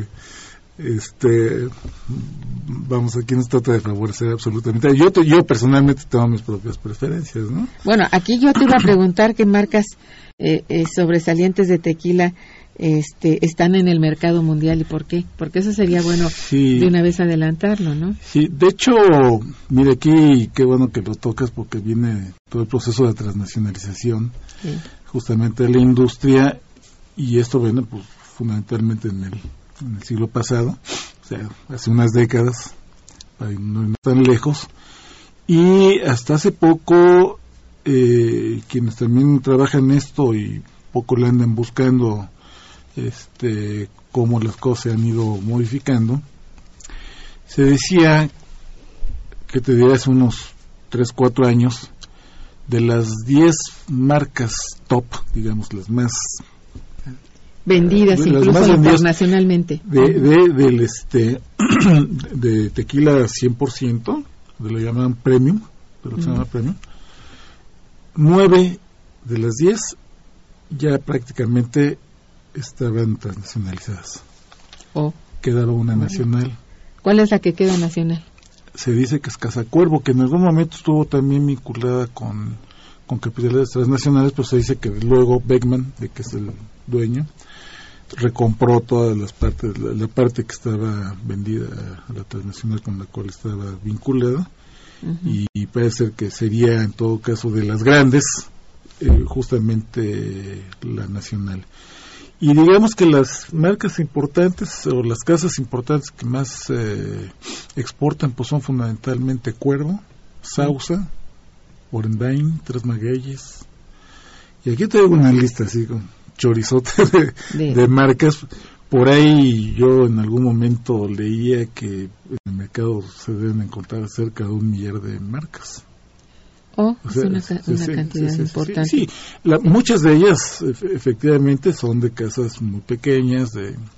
vamos, aquí no se trata de favorecer absolutamente. Yo personalmente tengo mis propias preferencias, ¿no? Bueno, aquí yo te iba a preguntar qué marcas sobresalientes de tequila están en el mercado mundial y por qué, porque eso sería bueno de una vez adelantarlo, ¿no? Sí, de hecho, mire, aquí qué bueno que lo tocas porque viene todo el proceso de transnacionalización justamente de la industria, y esto viene pues fundamentalmente en el siglo pasado, o sea, hace unas décadas, no tan lejos, y hasta hace poco quienes también trabajan en esto y poco le andan buscando cómo las cosas se han ido modificando, se decía que te diré hace unos 3-4 años, de las 10 marcas top, digamos las más vendidas, incluso más internacionalmente, de tequila 100%, de lo llamaban premium, de lo que se llama premium, 9 de las 10 ya prácticamente estaban transnacionalizadas. Quedaba una nacional. ¿Cuál es la que queda nacional? Se dice que es Casa Cuervo, que en algún momento estuvo también vinculada con capitales transnacionales, pero se dice que luego Beckman, de que es el dueño, recompró todas las partes, la parte que estaba vendida a la transnacional con la cual estaba vinculada, y parece ser que sería en todo caso de las grandes justamente la nacional. Y digamos que las marcas importantes o las casas importantes que más exportan pues son fundamentalmente Cuervo, Sausa, Orendain, Tres Magueyes. Y aquí traigo una lista así con chorizote de marcas. Por ahí yo en algún momento leía que en el mercado se deben encontrar cerca de 1 millar de marcas. O sea, es una cantidad importante. Sí. Muchas de ellas efectivamente son de casas muy pequeñas,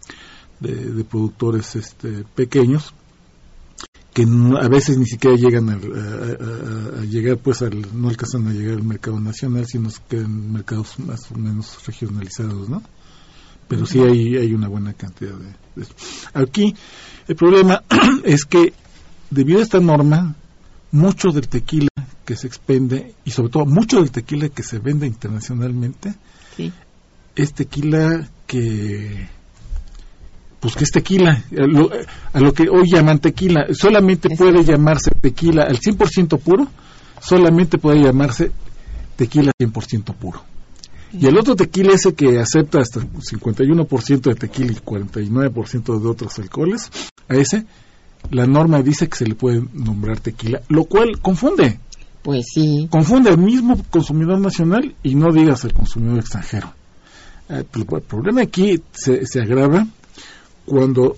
de productores pequeños, que a veces ni siquiera llegan a llegar, pues no alcanzan a llegar al mercado nacional, sino que en mercados más o menos regionalizados, ¿no? Pero sí hay una buena cantidad de eso. Aquí el problema es que debido a esta norma, mucho del tequila que se expende, y sobre todo mucho del tequila que se vende internacionalmente, sí, es tequila que es tequila, a lo que hoy llaman tequila. Solamente puede llamarse tequila al 100% puro, solamente puede llamarse tequila 100% puro. Y el otro tequila, ese que acepta hasta 51% de tequila y 49% de otros alcoholes, a ese la norma dice que se le puede nombrar tequila, lo cual confunde. Pues sí. Confunde al mismo consumidor nacional y no digas al consumidor extranjero. El problema aquí se agrava cuando,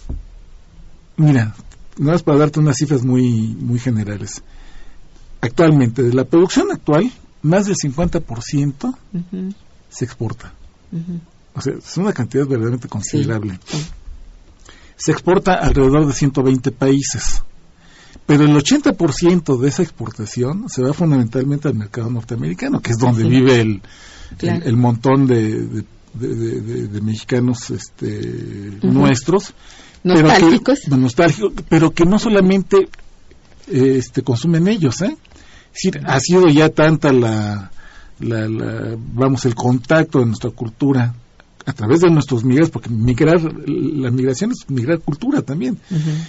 mira, nada más para darte unas cifras muy, muy generales. Actualmente, de la producción actual, más del 50% se exporta. O sea, es una cantidad verdaderamente considerable. Sí. Se exporta alrededor de 120 países. Pero el 80% de esa exportación se va fundamentalmente al mercado norteamericano, que es donde vive el montón de mexicanos nuestros. Nostálgicos. Pero que no solamente consumen ellos, Es decir, ha sido ya tanta el contacto de nuestra cultura a través de nuestros migrantes, porque la migración es migrar cultura también.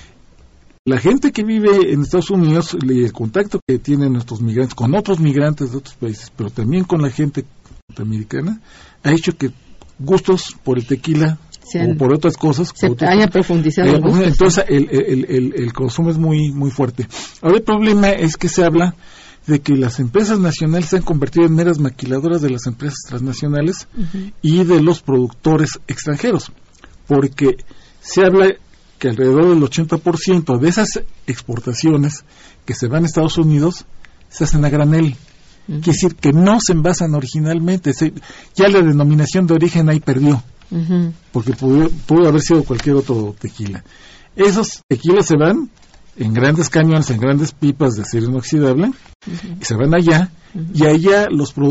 La gente que vive en Estados Unidos y el contacto que tienen nuestros migrantes con otros migrantes de otros países, pero también con la gente norteamericana, ha hecho que gustos por el tequila o por otras cosas haya profundizado. Entonces el consumo es muy, muy fuerte. Ahora el problema es que se habla de que las empresas nacionales se han convertido en meras maquiladoras de las empresas transnacionales y de los productores extranjeros, porque se habla que alrededor del 80% de esas exportaciones que se van a Estados Unidos se hacen a granel. Quiere decir que no se envasan originalmente. Ya la denominación de origen ahí perdió, porque pudo haber sido cualquier otro tequila. Esos tequilas se van en grandes cañones, en grandes pipas de acero inoxidable, y se van allá, y allá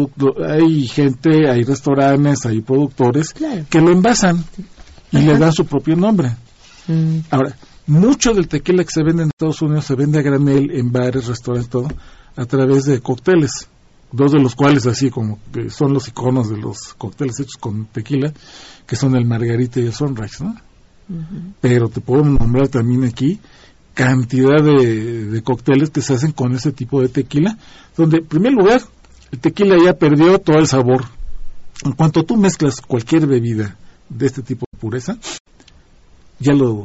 hay gente, hay restaurantes, hay productores que lo envasan y le dan su propio nombre. Ahora, mucho del tequila que se vende en Estados Unidos se vende a granel en bares, restaurantes, todo, a través de cócteles, dos de los cuales así como que son los iconos de los cócteles hechos con tequila, que son el Margarita y el Sunrise, ¿no? Pero te puedo nombrar también aquí cantidad de cócteles que se hacen con ese tipo de tequila, donde en primer lugar el tequila ya perdió todo el sabor. En cuanto tú mezclas cualquier bebida de este tipo de pureza, ya lo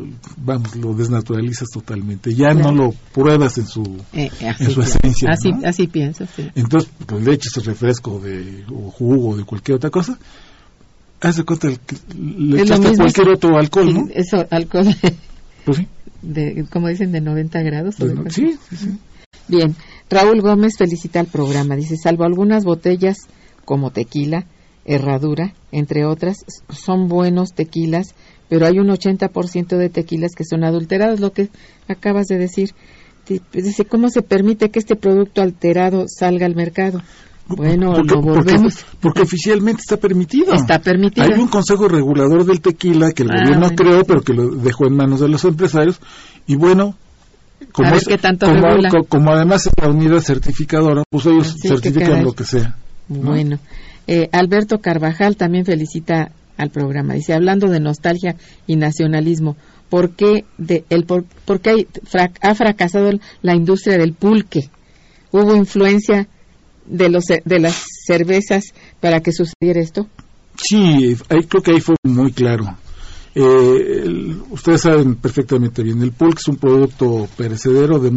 desnaturalizas totalmente, ya no lo pruebas en su esencia, ¿no? Así pienso, sí. Entonces, pues, le echas el refresco o jugo de cualquier otra cosa, haz de cuenta le echaste cualquier otro alcohol, sí, ¿no? Eso, alcohol, pues sí. Como dicen, de 90 grados. Sí. Bien, Raúl Gómez felicita al programa, dice, salvo algunas botellas como tequila, Herradura, entre otras, son buenos tequilas, pero hay un 80% de tequilas que son adulterados, lo que acabas de decir. Dice, ¿cómo se permite que este producto alterado salga al mercado? Bueno, lo volvemos. Porque oficialmente está permitido. Está permitido. Hay un consejo regulador del tequila que el gobierno creó, pero que lo dejó en manos de los empresarios. Y bueno, como además es la unidad certificadora, pues ellos certifican lo que sea, ¿no? Bueno, Alberto Carvajal también felicita al programa. Dice, hablando de nostalgia y nacionalismo, ¿por qué ha fracasado la industria del pulque? ¿Hubo influencia de las cervezas para que sucediera esto? Sí, creo que ahí fue muy claro. Ustedes saben perfectamente bien, el pulque es un producto perecedero de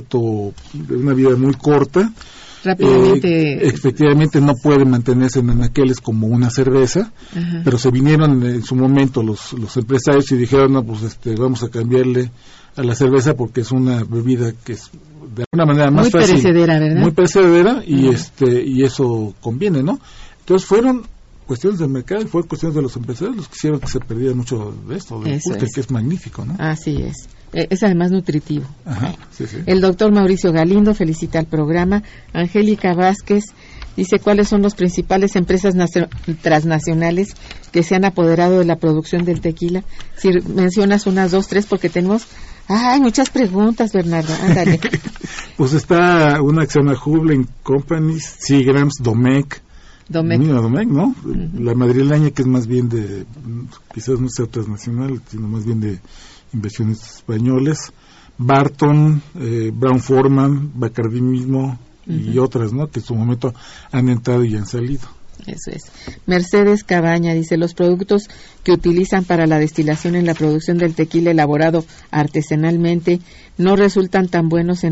una vida muy corta. Rápidamente. Efectivamente no puede mantenerse en anaqueles como una cerveza. Ajá. Pero se vinieron en su momento los empresarios y dijeron, no, pues vamos a cambiarle a la cerveza porque es una bebida que es de alguna manera más muy fácil, perecedera, ¿verdad? Muy perecedera y eso conviene, ¿no? Entonces fueron cuestiones del mercado y fueron cuestiones de los empresarios los que hicieron que se perdiera mucho de esto, del pulque, que es magnífico, ¿no? Así es. Es además nutritivo. Ajá, sí. El doctor Mauricio Galindo felicita al programa. Angélica Vázquez dice cuáles son las principales empresas transnacionales que se han apoderado de la producción del tequila. Si mencionas unas 2, 3, porque tenemos muchas preguntas, Bernardo. Ándale. Pues está una que se llama Hubble Companies, Seagrams, Domecq, ¿no? Uh-huh. La madrileña, que es más bien quizás no sea transnacional, sino más bien de inversiones españoles, Barton, Brown Forman, Bacardí mismo y otras, ¿no? Que en su momento han entrado y han salido. Eso es. Mercedes Cabaña dice, los productos que utilizan para la destilación en la producción del tequila elaborado artesanalmente no resultan tan buenos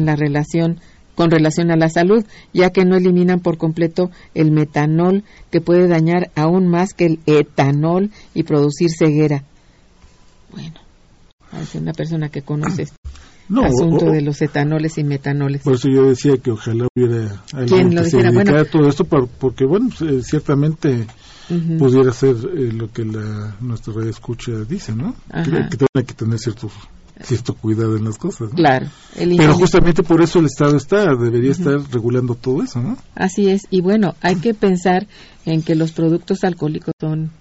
con relación a la salud, ya que no eliminan por completo el metanol, que puede dañar aún más que el etanol y producir ceguera. Bueno, es una persona que conoce este asunto de los etanoles y metanoles. Por eso yo decía que ojalá hubiera alguien que se dedicara a todo esto, porque bueno, ciertamente pudiera ser lo que nuestra radio escucha dice, ¿no? Que tiene que tener cierto cuidado en las cosas, ¿no? Claro. Pero justamente por eso el Estado debería estar regulando todo eso, ¿no? Así es, y bueno, hay que pensar en que los productos alcohólicos son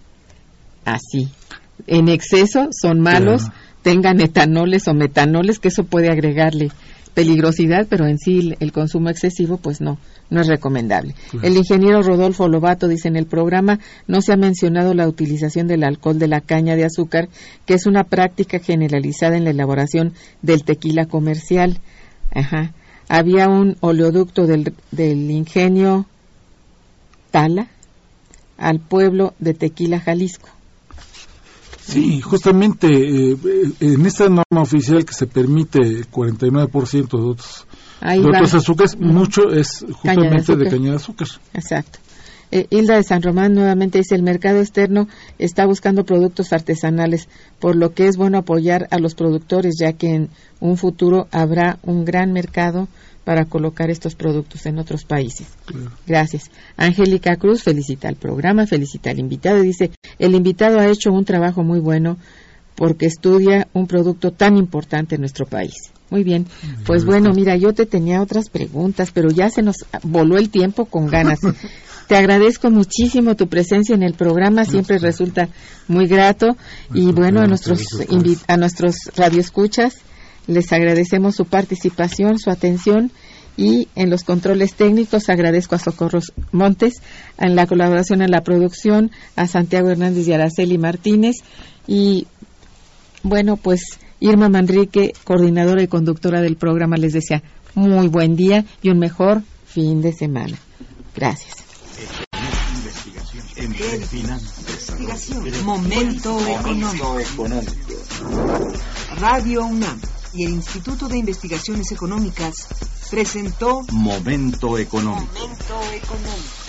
así, en exceso son malos, tengan etanoles o metanoles, que eso puede agregarle peligrosidad, pero en sí el consumo excesivo pues no es recomendable. El ingeniero Rodolfo Lobato dice, en el programa no se ha mencionado la utilización del alcohol de la caña de azúcar, que es una práctica generalizada en la elaboración del tequila comercial. Había un oleoducto del ingenio Tala al pueblo de Tequila, Jalisco. Sí, justamente en esta norma oficial que se permite el 49% de otros azúcares, mucho es justamente de caña de azúcar. Exacto. Hilda de San Román nuevamente dice, el mercado externo está buscando productos artesanales, por lo que es bueno apoyar a los productores, ya que en un futuro habrá un gran mercado para colocar estos productos en otros países. Claro. Gracias. Angélica Cruz felicita al programa, felicita al invitado y dice, el invitado ha hecho un trabajo muy bueno porque estudia un producto tan importante en nuestro país. Muy bien. Pues bueno, mira, yo te tenía otras preguntas, pero ya se nos voló el tiempo con ganas. Te agradezco muchísimo tu presencia en el programa, siempre resulta muy grato. Y bueno, a nuestros radioescuchas les agradecemos su participación, su atención, y en los controles técnicos agradezco a Socorro Montes, en la colaboración en la producción, a Santiago Hernández y Araceli Martínez, y bueno, pues Irma Manrique, coordinadora y conductora del programa, les desea muy buen día y un mejor fin de semana. Gracias. Investigación. Momento económico. Radio UNAM y el Instituto de Investigaciones Económicas presentó Momento económico. Momento económico.